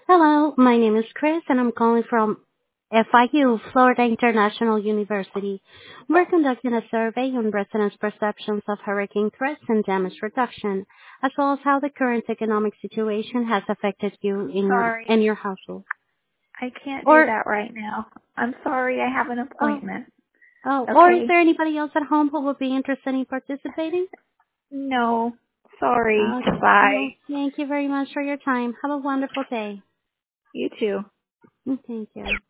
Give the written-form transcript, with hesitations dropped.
Hello, my name is Chris and I'm calling from FIU, Florida International University. We're conducting a survey on residents' perceptions of hurricane threats and damage reduction, as well as how the current economic situation has affected you Sorry, in your household. I can't do Or that right now. I'm sorry, I have an oh appointment. or is Okay? there anybody else at home who would be interested in participating? No, sorry. Okay. Bye. Well, thank you very much for your time. Have a wonderful day. You too. Thank you.